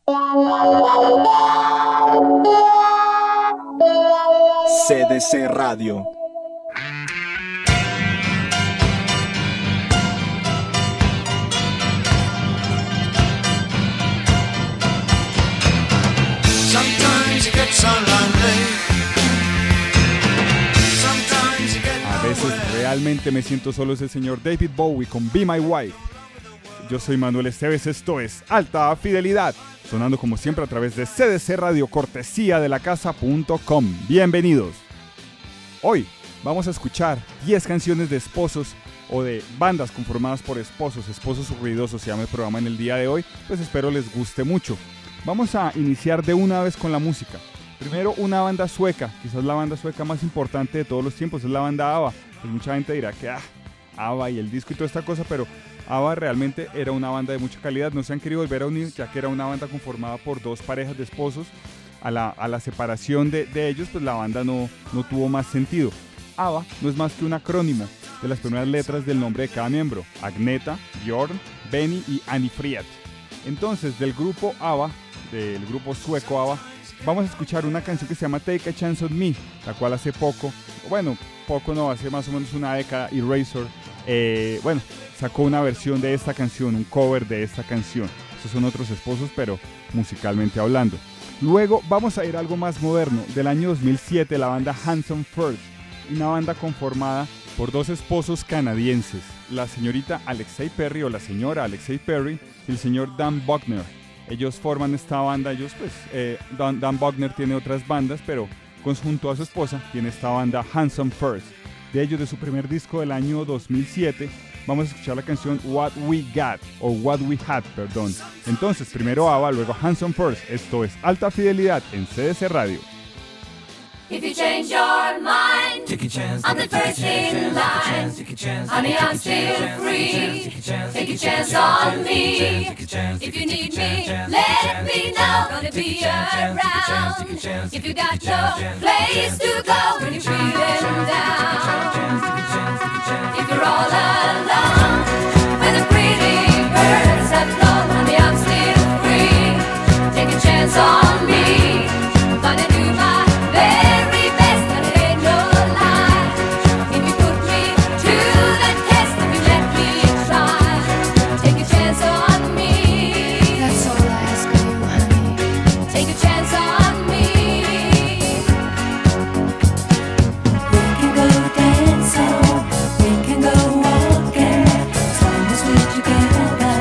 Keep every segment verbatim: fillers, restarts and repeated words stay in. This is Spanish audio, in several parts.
C D C Radio. A veces realmente me siento solo, es el señor David Bowie con Be My Wife. Yo soy Manuel Esteves, esto es Alta Fidelidad, sonando como siempre a través de C D C Radio, cortesía de la casa punto com. Bienvenidos. Hoy vamos a escuchar diez canciones de esposos o de bandas conformadas por esposos, esposos ruidosos se llama el programa en el día de hoy, pues espero les guste mucho. Vamos a iniciar de una vez con la música. Primero una banda sueca, quizás la banda sueca más importante de todos los tiempos, es la banda ABBA. Pues mucha gente dirá que ah, ABBA y el disco y toda esta cosa, pero ABBA realmente era una banda de mucha calidad, no se han querido volver a unir ya que era una banda conformada por dos parejas de esposos. A la, a la separación de, de ellos, pues la banda no, no tuvo más sentido. ABBA no es más que un acrónimo de las primeras letras del nombre de cada miembro: Agneta, Björn, Benny y Annie Fried. Entonces, del grupo ABBA, del grupo sueco ABBA, vamos a escuchar una canción que se llama Take a Chance on Me, la cual hace poco, bueno, poco no, hace más o menos una década, Eraser, eh, bueno, sacó una versión de esta canción, un cover de esta canción. Estos son otros esposos, pero musicalmente hablando. Luego vamos a ir a algo más moderno, del año dos mil siete, la banda Handsome First, una banda conformada por dos esposos canadienses, la señorita Alexei Perry o la señora Alexei Perry y el señor Dan Buckner. Ellos forman esta banda, ellos pues, eh, Dan, Dan Buckner tiene otras bandas, pero junto a su esposa tiene esta banda Handsome First. De ellos, de su primer disco del año dos mil siete, vamos a escuchar la canción What We Got, o What We Had, perdón. Entonces, primero ABBA, luego Handsome First. Esto es Alta Fidelidad en C D C Radio. If you change your mind, take a chance, I'm the first in line. Honey, I'm still free. Take a chance on me. If you need me, let me know. Gonna be around. If you got no place to go when you're feeling down. If you're all alone, when the pretty birds have flown, honey, I'm still free. Take a chance on me. Gonna do my very best, and it ain't no lie. If you put me to the test, if you let me try, take a chance on me. That's all I ask of you, honey. Take a chance on me. We can go dancing, we can go walking, as long as we're together.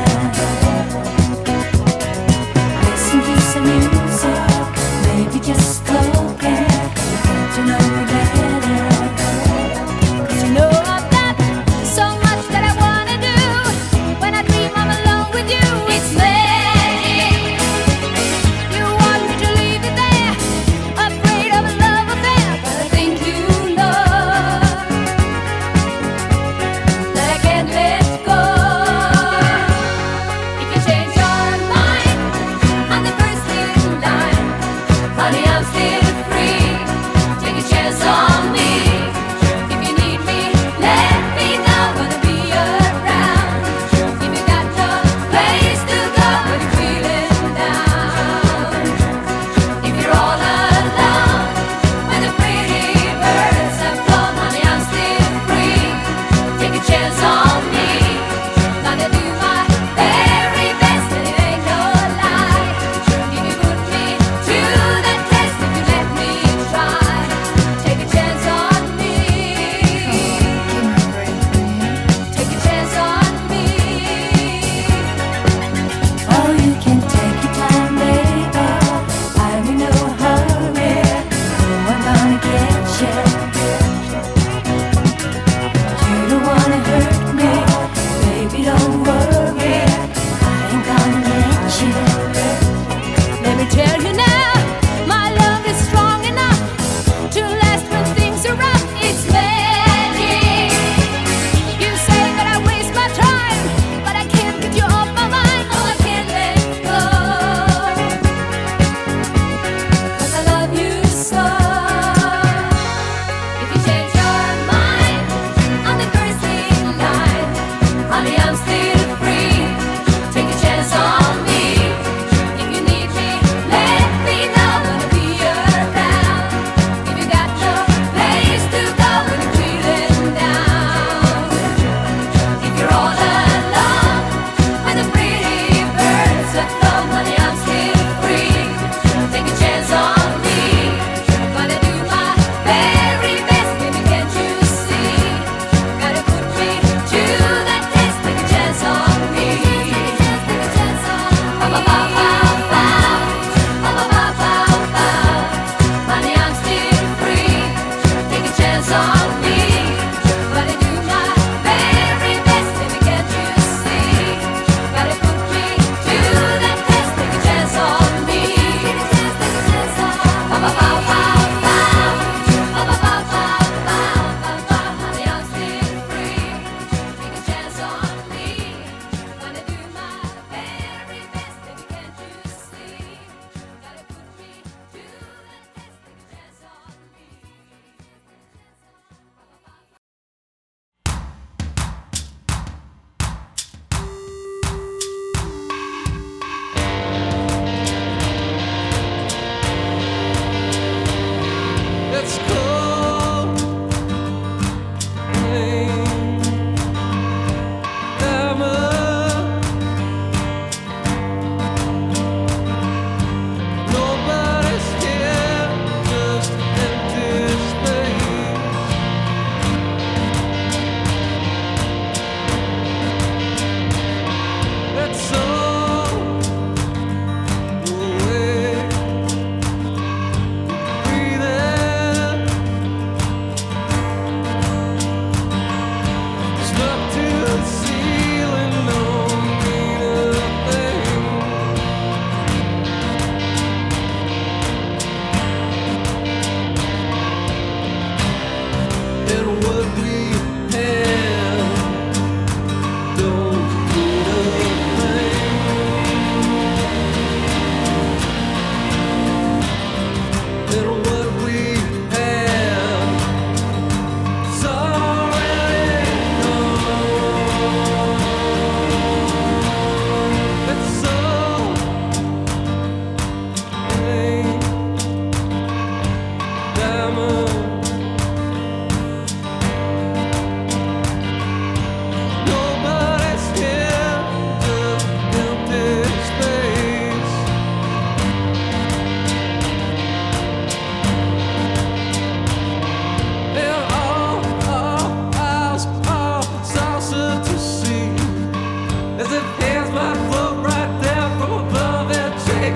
Listen to some music, maybe just talking. To know you better, 'cause you know I've got so much that I wanna do. When I dream I'm alone with you, it's magic. You want me to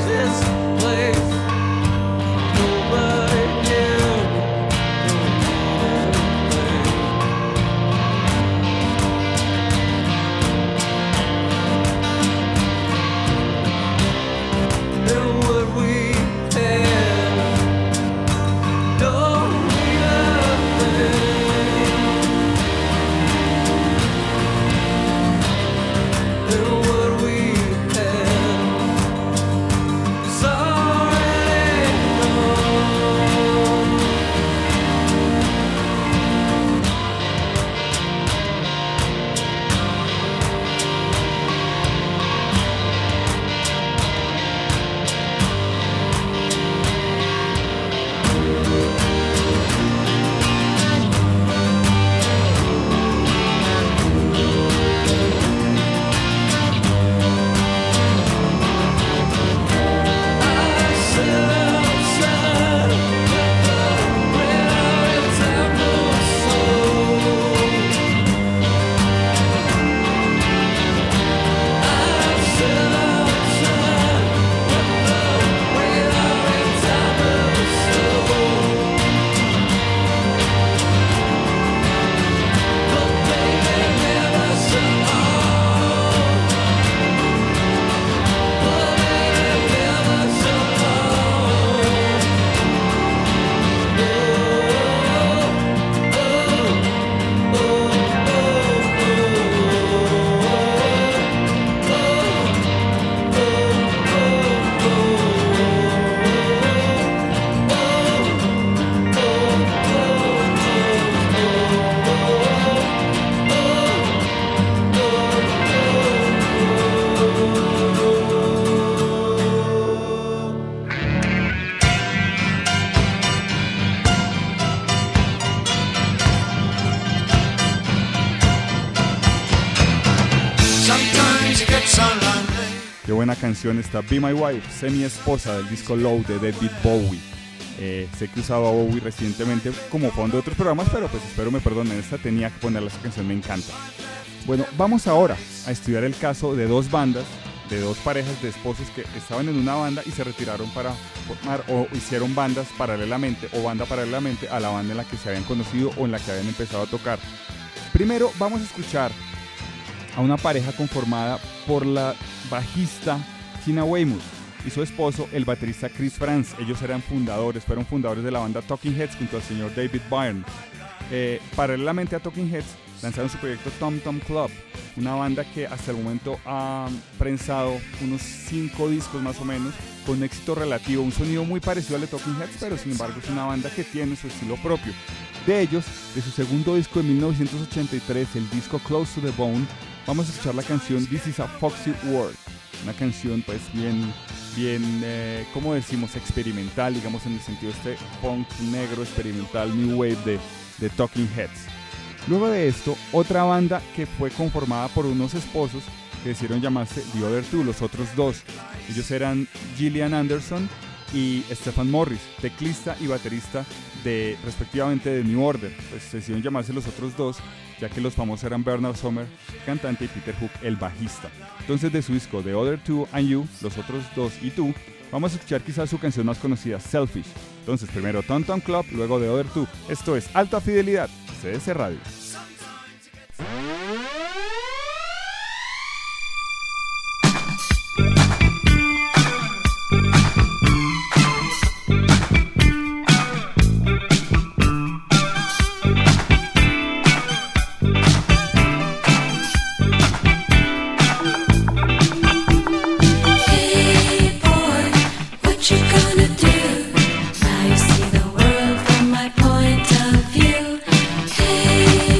Qué buena canción está Be My Wife, Semi Esposa del disco Low de David Bowie. Eh, sé que usaba a Bowie recientemente como fondo de otros programas, pero pues espero me perdonen, esta tenía que ponerla, esta canción me encanta. Bueno, vamos ahora a estudiar el caso de dos bandas, de dos parejas de esposos que estaban en una banda y se retiraron para formar o hicieron bandas paralelamente o banda paralelamente a la banda en la que se habían conocido o en la que habían empezado a tocar. Primero vamos a escuchar a una pareja conformada por la bajista Tina Weymouth y su esposo, el baterista Chris Frantz. Ellos eran fundadores, fueron fundadores de la banda Talking Heads junto al señor David Byrne. Eh, paralelamente a Talking Heads, lanzaron su proyecto Tom Tom Club, una banda que hasta el momento ha prensado unos cinco discos más o menos, con un éxito relativo, un sonido muy parecido al de Talking Heads, pero sin embargo es una banda que tiene su estilo propio. De ellos, de su segundo disco de mil novecientos ochenta y tres, el disco Close to the Bone, vamos a escuchar la canción This is a Foxy World, una canción pues bien, bien, eh, como decimos, experimental, digamos en el sentido este punk negro experimental, new wave de, de Talking Heads. Luego de esto, otra banda que fue conformada por unos esposos que decidieron llamarse The Other Two, los otros dos. Ellos eran Gillian Anderson y Stephen Morris, teclista y baterista de, respectivamente, de New Order. Pues decidieron llamarse los otros dos, ya que los famosos eran Bernard Sumner, cantante, y Peter Hook, el bajista. Entonces, de su disco The Other Two and You, los otros dos y tú, vamos a escuchar quizás su canción más conocida, Selfish. Entonces, primero Tom Tom Club, luego The Other Two. Esto es Alta Fidelidad, C D C Radio. Hey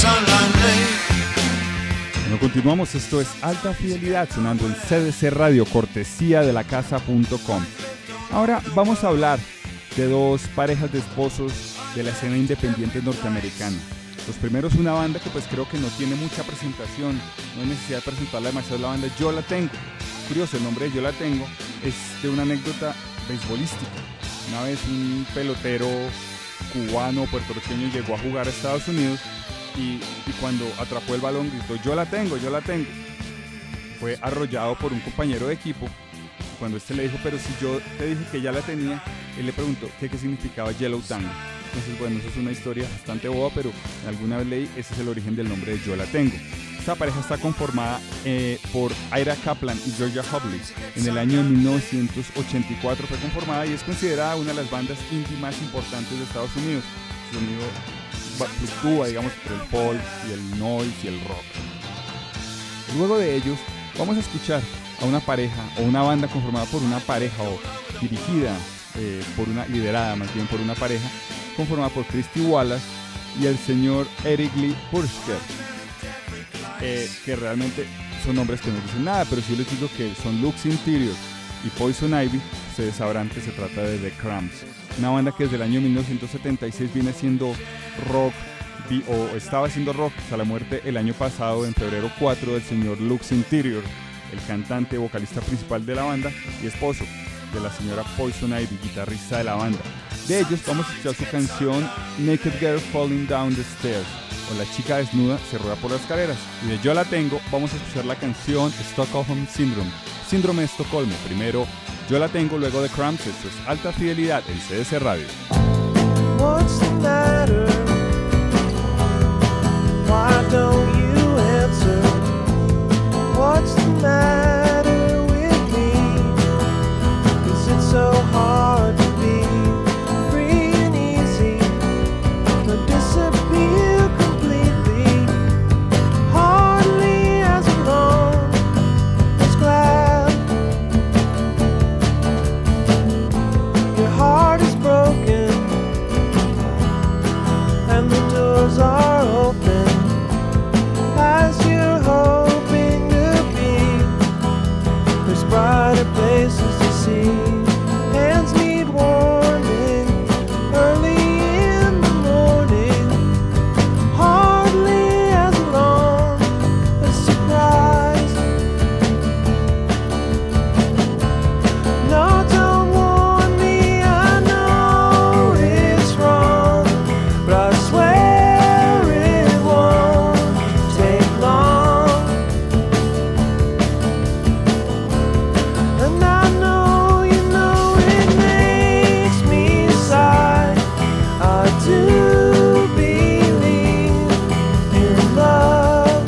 Bueno, continuamos, esto es Alta Fidelidad, sonando en C D C Radio, cortesía de la casa punto com. Ahora vamos a hablar de dos parejas de esposos de la escena independiente norteamericana. Los primeros, una banda que pues creo que no tiene mucha presentación, no hay necesidad de presentarla demasiado, la banda Yo La Tengo. Curioso, el nombre de Yo La Tengo es de una anécdota beisbolística. Una vez un pelotero cubano, puertorriqueño, llegó a jugar a Estados Unidos y, y cuando atrapó el balón gritó: yo la tengo, yo la tengo. Fue arrollado por un compañero de equipo. Cuando este le dijo: pero si yo te dije que ya la tenía, él le preguntó qué, qué significaba Yellow Tango. Entonces, bueno, eso es una historia bastante boba, pero alguna vez leí, ese es el origen del nombre de Yo La Tengo. Esta pareja está conformada eh, por Ira Kaplan y Georgia Hubley. En el año de mil novecientos ochenta y cuatro fue conformada y es considerada una de las bandas indie más importantes de Estados Unidos. Su sonido fluctúa, digamos, entre el folk y el noise y el rock. Luego de ellos, vamos a escuchar a una pareja o una banda conformada por una pareja o dirigida eh, por una, liderada más bien por una pareja, conformada por Christy Wallace y el señor Eric Lee Pursker, eh, que realmente son nombres que no dicen nada, pero si les digo que son Lux Interior y Poison Ivy, ustedes sabrán que se trata de The Cramps, una banda que desde el año mil novecientos setenta y seis viene haciendo rock, o estaba haciendo rock hasta la muerte el año pasado, en febrero cuatro, del señor Lux Interior, el cantante, vocalista principal de la banda y esposo de la señora Poison Ivy, guitarrista de la banda. De ellos vamos a escuchar su canción Naked Girl Falling Down the Stairs, o La chica desnuda se rueda por las escaleras. Y de Yo La Tengo vamos a escuchar la canción Stockholm Syndrome, síndrome de Estocolmo. Primero Yo La Tengo, luego The Cramps. Esto es Alta Fidelidad en C D C Radio. What's the matter? Why don't you answer? What's the matter with me? Is it so hard to be free and easy, or disappear completely? Hardly as alone as glad. Your heart is broken and the doors are open as you're hoping to be. There's brighter places to see. Hands need warming early in the morning. Hardly as long as surprise. No, don't warn me, I know it's wrong, but I swear it won't take long. And I know you know it makes me sigh. I do believe in love.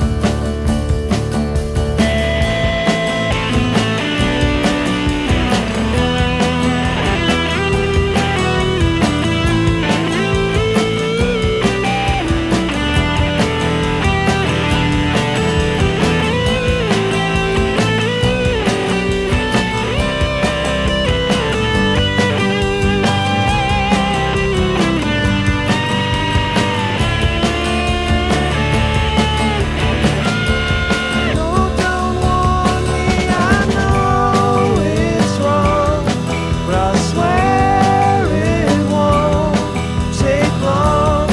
No, don't warn me, I know it's wrong, but I swear it won't take long.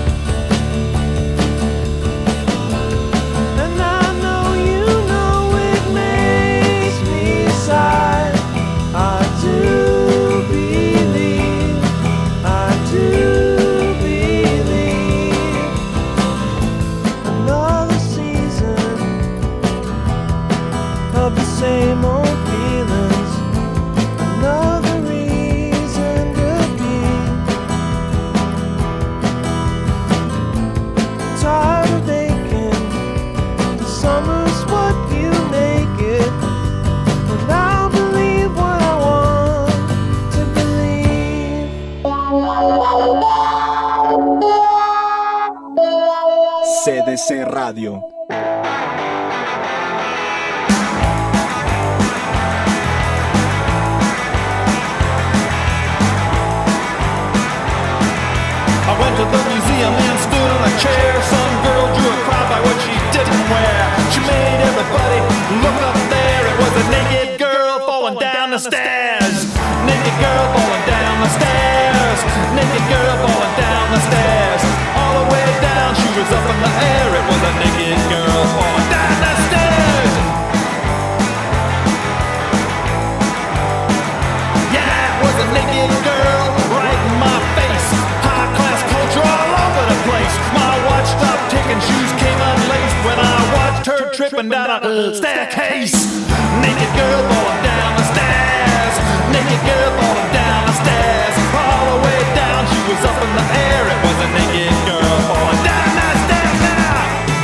And I know you know it makes me sigh. I do believe, I do believe. Another season of the same old feelings. Another reason to be tired of aching. The summer's what you make it, and I'll believe what I want to believe. C D C Radio. I went to the museum and stood on a chair. Some somewhere. She made everybody look up there. It was a naked girl falling down the stairs. Naked girl falling down the stairs. Naked girl falling down the stairs. All the way down, she was up in the air. It was a naked girl falling down the stairs. Yeah, it was a naked girl right in my face. High class culture all over the place. My watch stopped ticking, shoes came unlaced when I watched her tripping down a staircase. Naked girl falling down the stairs. Naked girl falling down the stairs. All the way down, she was up in the air. It was a naked girl falling down the stairs now.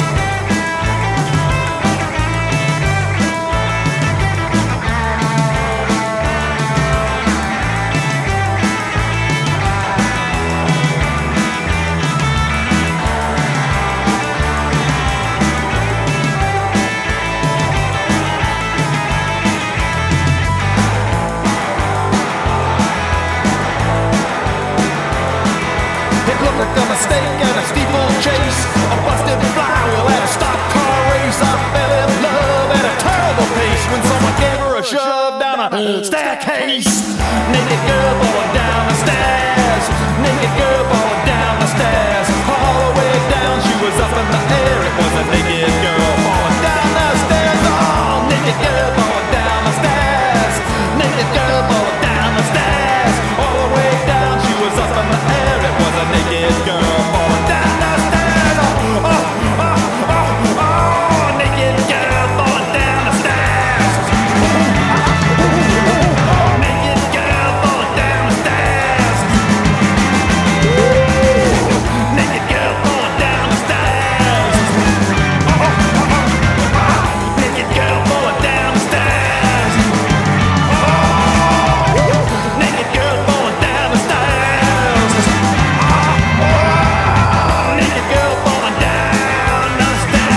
Like a mistake and a steeplechase, a busted flywheel at a stock car race. I fell in love at a terrible pace when someone gave her a shove down a staircase. Naked girl falling down the stairs. Naked girl falling down the stairs. All the way down, she was up in the air. It was a naked girl falling down the stairs. Oh, naked girl falling down the stairs. Naked girl falling down the stairs. All the way down, she was up in the air. It was a naked girl falling down the stairs. Oh, oh, oh, oh, oh, naked girl falling down the stairs. Naked girl falling down the stairs. Naked girl falling down the stairs. Oh, oh, oh, oh, naked girl falling down the stairs. Oh, naked girl falling down the stairs. Naked girl falling down the stairs.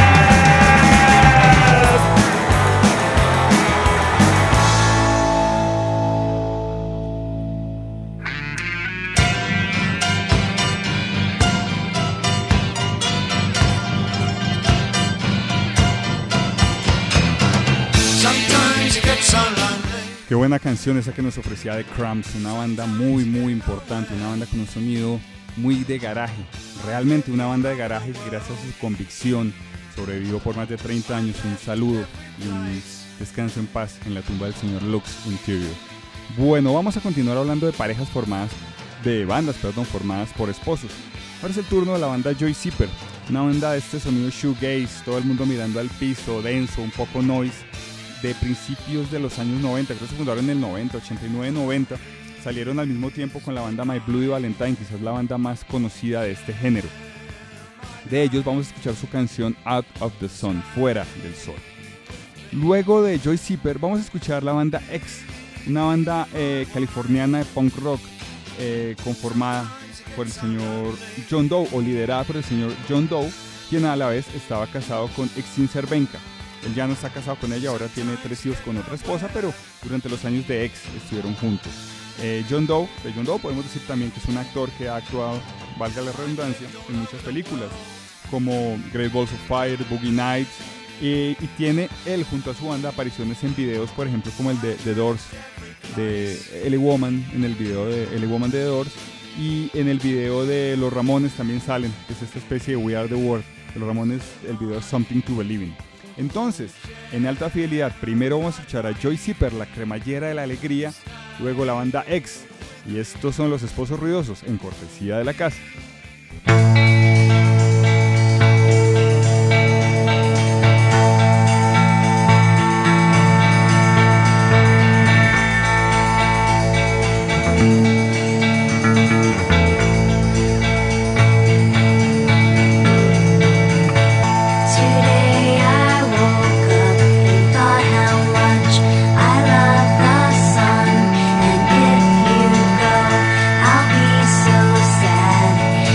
Sometimes you get so lonely. Qué buena canción esa que nos ofrecía The Cramps, una banda muy muy importante, una banda con un sonido muy de garaje, realmente una banda de garaje que gracias a su convicción sobrevivió por más de treinta años. Un saludo y un descanso en paz en la tumba del señor Lux Interior. Bueno, vamos a continuar hablando de parejas formadas, de bandas, perdón, formadas por esposos. Ahora es el turno de la banda Joy Zipper, una banda de este sonido shoegaze, todo el mundo mirando al piso, denso, un poco noise, de principios de los años noventa, creo que se fundaron en el noventa, ochenta y nueve, noventa, salieron al mismo tiempo con la banda My Bloody Valentine, quizás la banda más conocida de este género. De ellos vamos a escuchar su canción Out of the Sun, Fuera del Sol. Luego de Joy Zipper vamos a escuchar la banda X, una banda eh, californiana de punk rock eh, conformada por el señor John Doe, o liderada por el señor John Doe, quien a la vez estaba casado con Exin Cervenka. Él ya no está casado con ella, ahora tiene tres hijos con otra esposa, pero durante los años de X estuvieron juntos. Eh, John Doe, de John Doe podemos decir también que es un actor que ha actuado, valga la redundancia, en muchas películas, como Great Balls of Fire, Boogie Nights, eh, y tiene él junto a su banda apariciones en videos, por ejemplo, como el de The Doors, de L A Woman, en el video de L A Woman de The Doors, y en el video de Los Ramones también salen, que es esta especie de We Are The World. De Los Ramones, el video es Something to Believe in. Entonces, en alta fidelidad, primero vamos a escuchar a Joy Zipper, la cremallera de la alegría, luego la banda X, y estos son Los Esposos Ruidosos, en cortesía de la casa. I'll be so sad.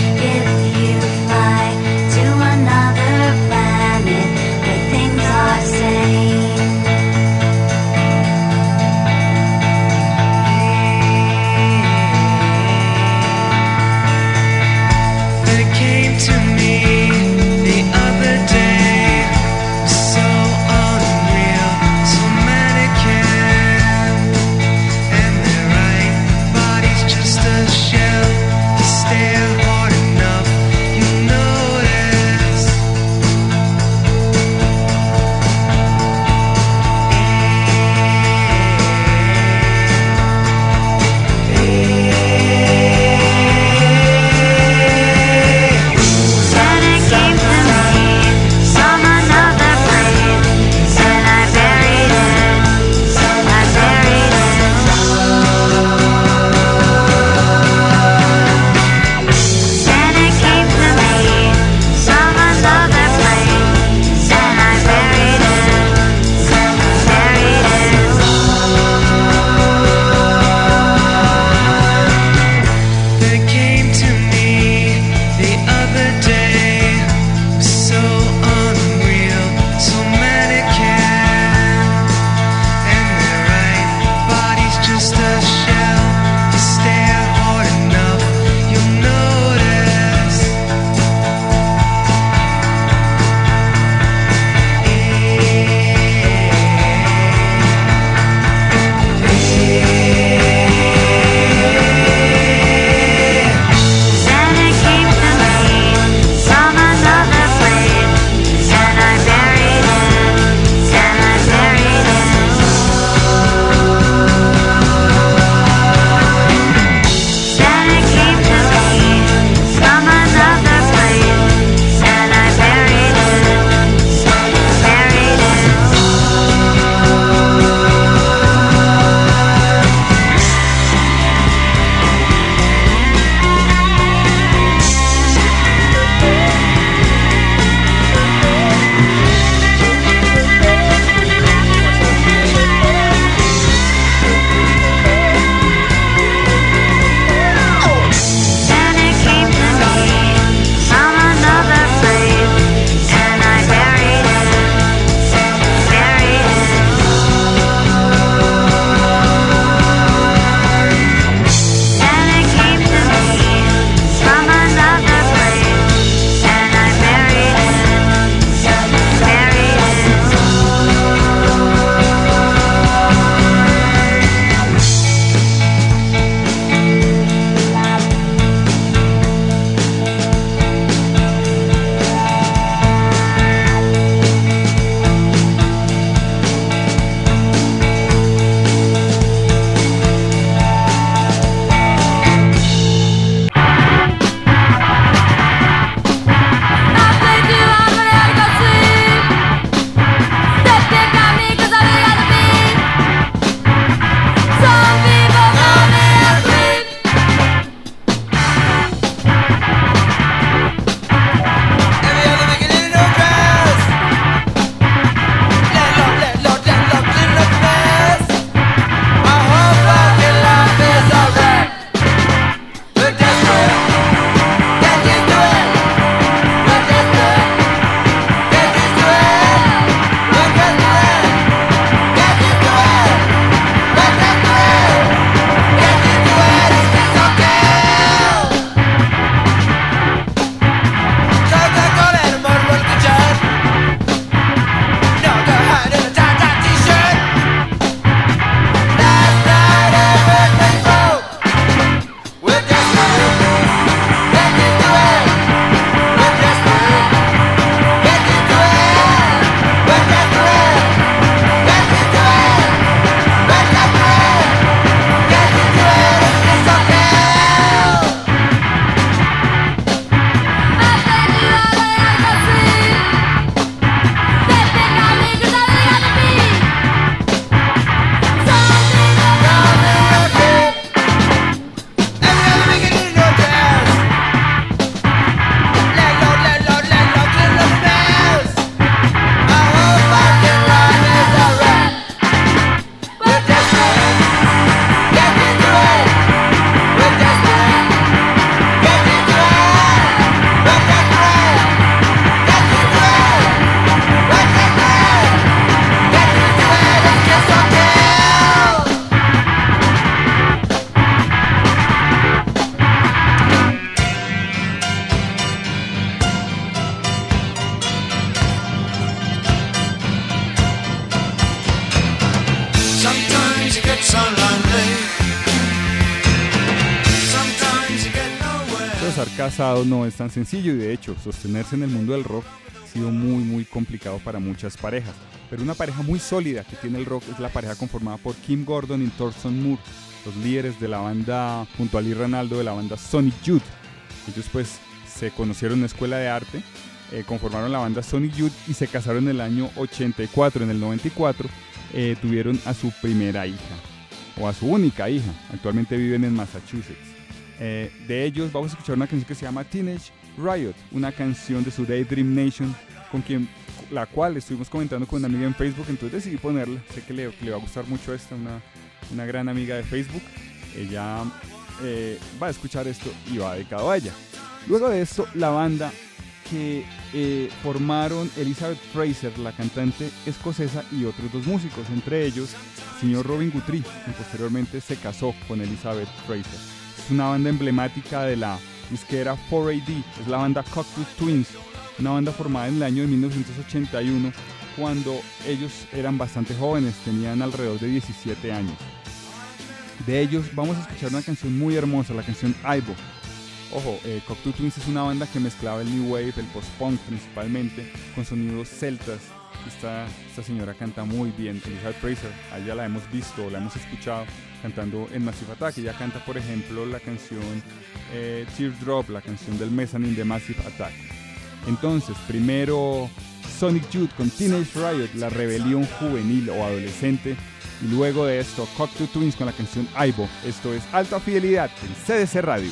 estar casados no es tan sencillo y de hecho sostenerse en el mundo del rock ha sido muy muy complicado para muchas parejas. Pero una pareja muy sólida que tiene el rock es la pareja conformada por Kim Gordon y Thurston Moore, los líderes de la banda, junto a Lee Ranaldo, de la banda Sonic Youth. Ellos pues se conocieron en una escuela de arte, eh, conformaron la banda Sonic Youth y se casaron en el año ochenta y cuatro. En el noventa y cuatro eh, tuvieron a su primera hija, o a su única hija. Actualmente viven en Massachusetts. Eh, de ellos vamos a escuchar una canción que se llama Teenage Riot, una canción de su Daydream Nation, con quien, la cual estuvimos comentando con una amiga en Facebook, entonces decidí ponerla. Sé que le, que le va a gustar mucho esta, una, una gran amiga de Facebook. Ella eh, va a escuchar esto y va dedicado a ella. Luego de esto, la banda que eh, formaron Elizabeth Fraser, la cantante escocesa, y otros dos músicos, entre ellos el señor Robin Guthrie, quien posteriormente se casó con Elizabeth Fraser. Es una banda emblemática de la disquera cuatro A D, es la banda Cocteau Twins, una banda formada en el año de mil novecientos ochenta y uno, cuando ellos eran bastante jóvenes, tenían alrededor de diecisiete años. De ellos vamos a escuchar una canción muy hermosa, la canción Ivo. Ojo, eh, Cocteau Twins es una banda que mezclaba el new wave, el post-punk principalmente, con sonidos celtas. Esta, esta señora canta muy bien, Elizabeth Fraser, a ella la hemos visto, la hemos escuchado cantando en Massive Attack. Ella canta, por ejemplo, la canción eh, Teardrop, la canción del Mezzanine de Massive Attack. Entonces, primero Sonic Youth con Teenage Riot, la rebelión juvenil o adolescente, y luego de esto Cocteau Twins con la canción Ivo. Esto es Alta Fidelidad en C D C Radio.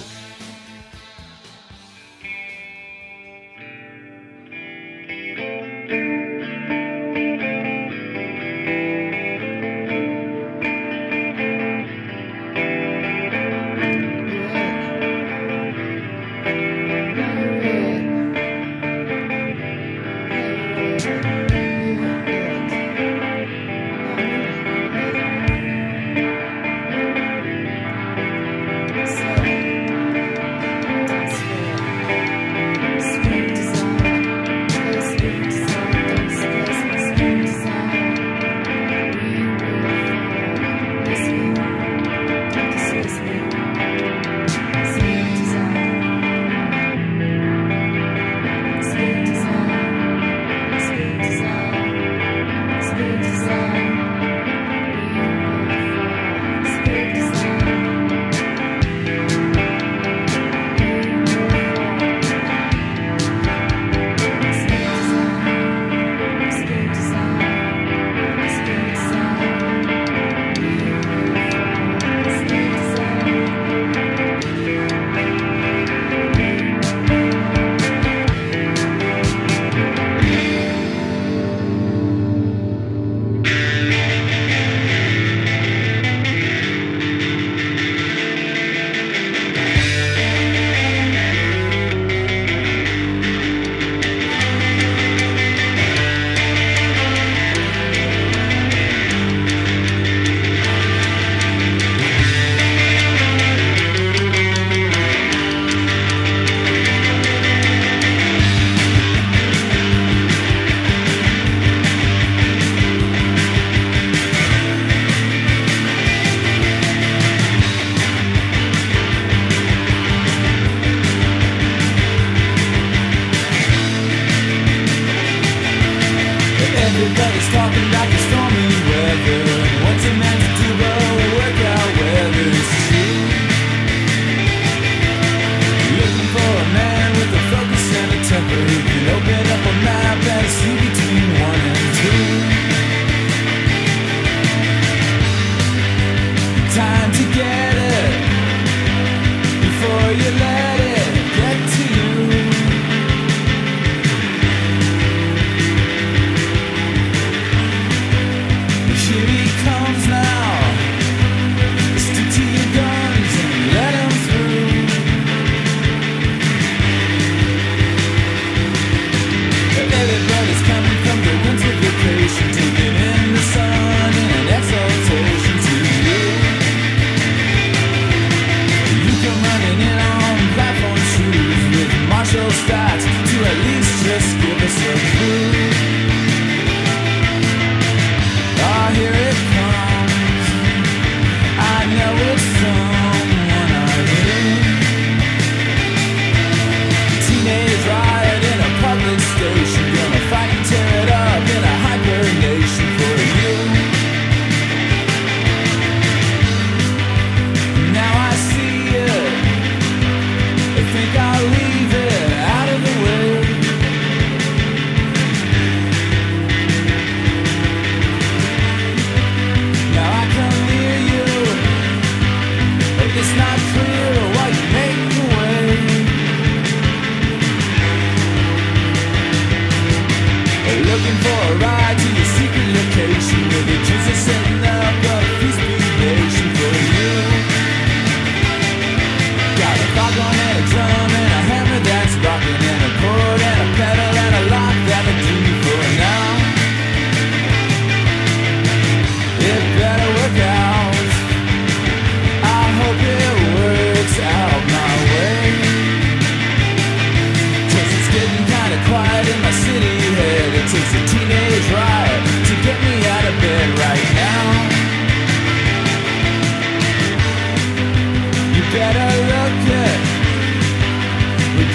Everybody's talking like it's stormy weather. What's a man to do but work out whether it's true? Looking for a man with a focus and a temper who can open up a map and see between one and two. Time to get it before you let it get to you. Here he comes now. Stick to your guns and let him through. Everybody's coming from the winter vacation, taking in the sun in an exaltation to you. You come running in on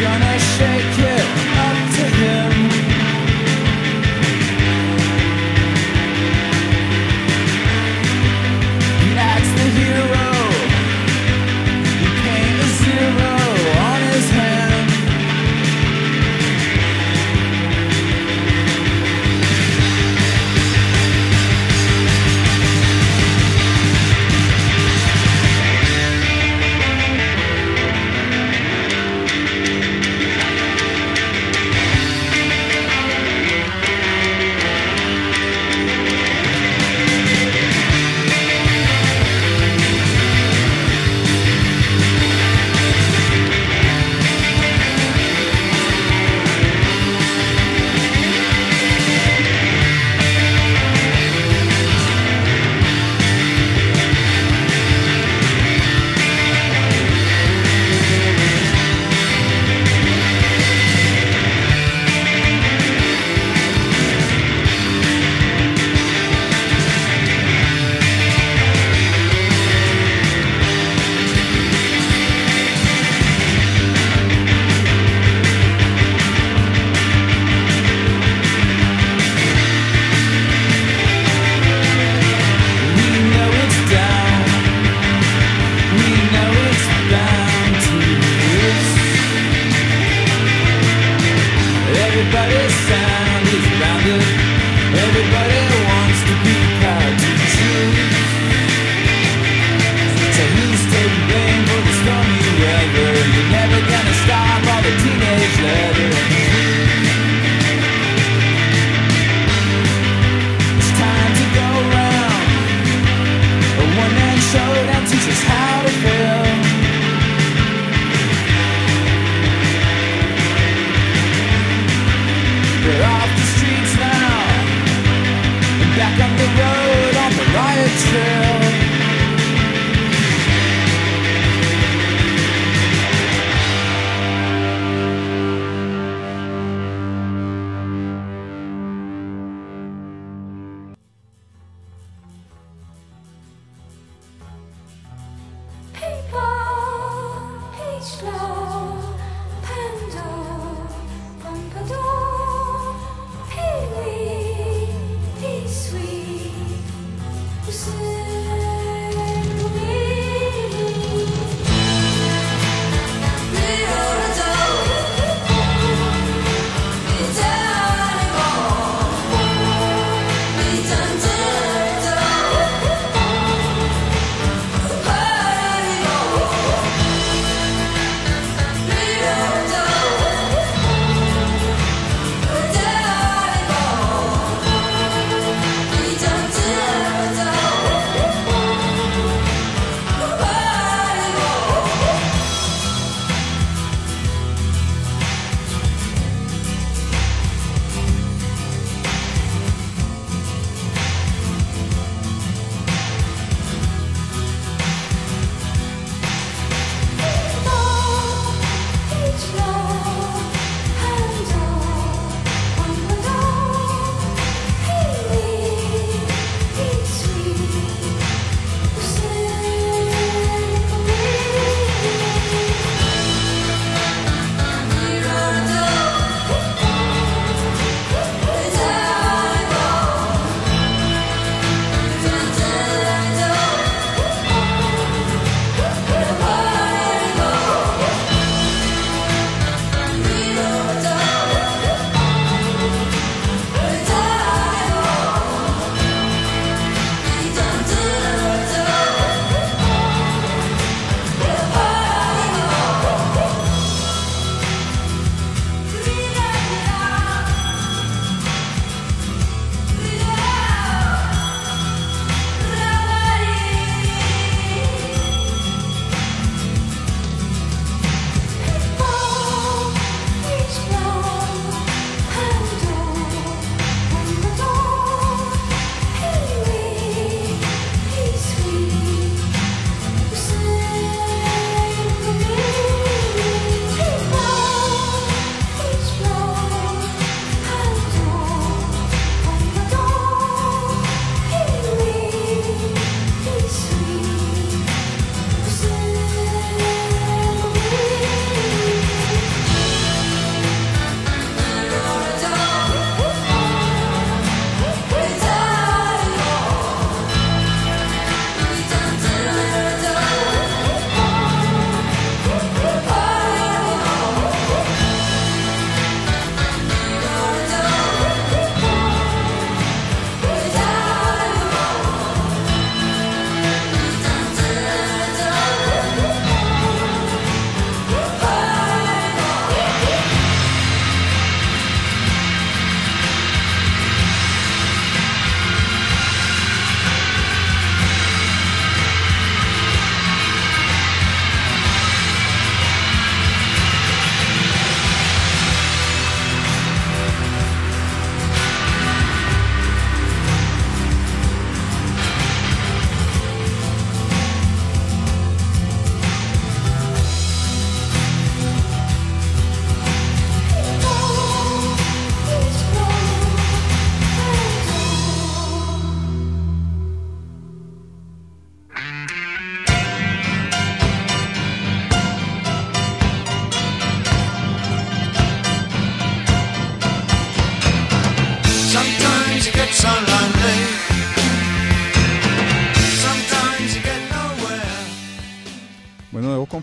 gonna shake it up to him. He acts the hero. He paint a zero on his hand.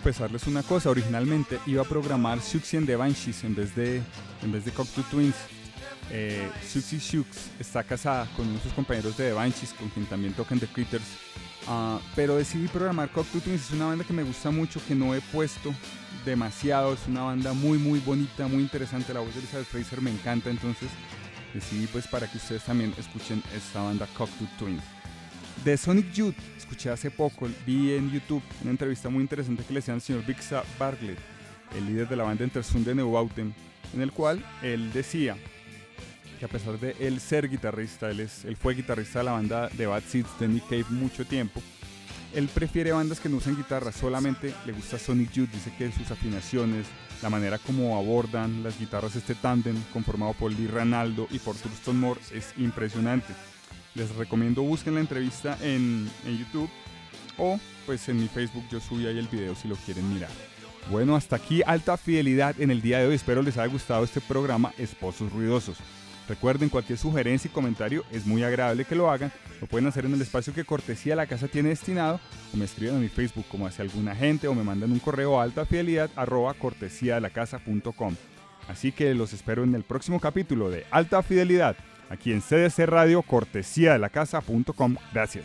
confesarles una cosa. Originalmente iba a programar Siouxsie and the Banshees en vez de, en vez de Cocteau Twins. Eh, Siouxsie Sioux está casada con uno de sus compañeros de The Banshees, con quien también tocan The Critters. Uh, pero decidí programar Cocteau Twins. Es una banda que me gusta mucho, que no he puesto demasiado. Es una banda muy muy bonita, muy interesante. La voz de Elizabeth Fraser me encanta, entonces decidí pues para que ustedes también escuchen esta banda Cocteau Twins. De Sonic Youth escuché hace poco, vi en YouTube una entrevista muy interesante que le hacían al señor Bixa Bartlett, el líder de la banda Enterzunde Neubauten, en el cual él decía que a pesar de él ser guitarrista, él, es, él fue guitarrista de la banda de Bad Seeds de Nick Cave mucho tiempo, él prefiere bandas que no usan guitarra, solamente le gusta Sonic Youth. Dice que sus afinaciones, la manera como abordan las guitarras, este tándem conformado por Lee Ranaldo y por Thurston Moore es impresionante. Les recomiendo busquen la entrevista en, en YouTube o pues en mi Facebook yo subí ahí el video si lo quieren mirar. Bueno, hasta aquí Alta Fidelidad en el día de hoy. Espero les haya gustado este programa Esposos Ruidosos. Recuerden, cualquier sugerencia y comentario es muy agradable que lo hagan. Lo pueden hacer en el espacio que Cortesía de la Casa tiene destinado, o me escriben a mi Facebook como hace alguna gente, o me mandan un correo a altafidelidad arroba cortesía de la casa punto com. Así que los espero en el próximo capítulo de Alta Fidelidad, aquí en C D C Radio, cortesía de la casa punto com. Gracias.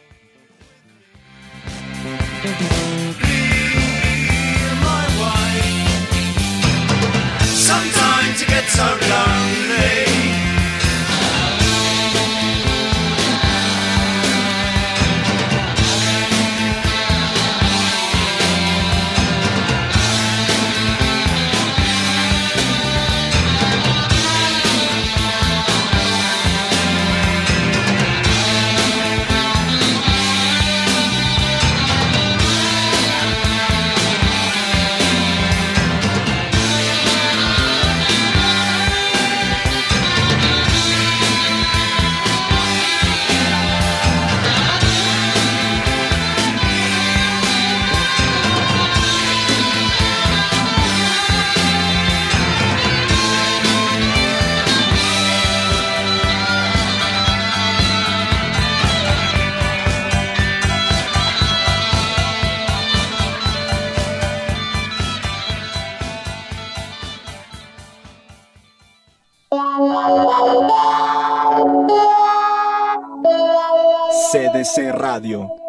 Sometimes it gets so lonely. C D C Radio.